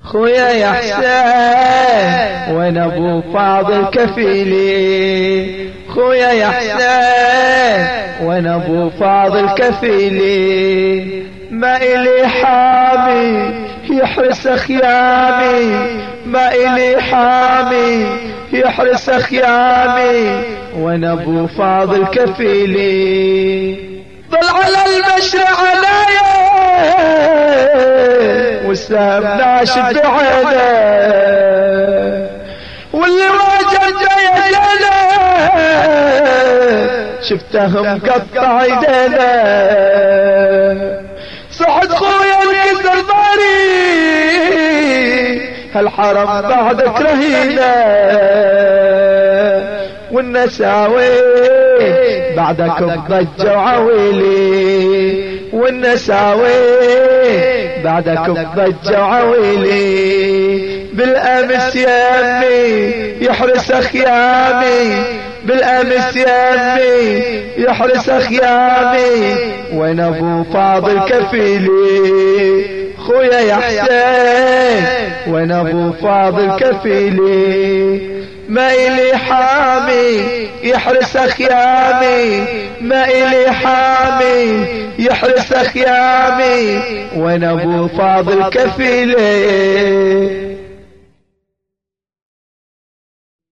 خويا يا حسين وين ابو فاضل كفيلي، خويا يا حسين وين ابو فاضل كفيلي، ما إلي حامي يحرس خيامي، ما إلي حامي يحرس خيامي، وين ابو فاضل كفيلي. ضل على المشرع عنايا والسهم ناشد بعينه، واللي واجد جيدنا شفتهم قطع ايدينا، صحت خويا انكسر ضهري هالحرم بعدك رهينه، والنساوي بعدك بضجة وعويلي، والنساوي بعدك بضجة وعويلي، بالامس يمي يحرس خيامي، بالامس يمي يحرس خيامي، وين ابو فاضل كفيلي، خويا يا حسين وين ابو فاضل كفيلي، ما إلي حامي يحرس خيامي، ما إلي حامي يحرس خيامي، وين ابو فاضل كفيلي.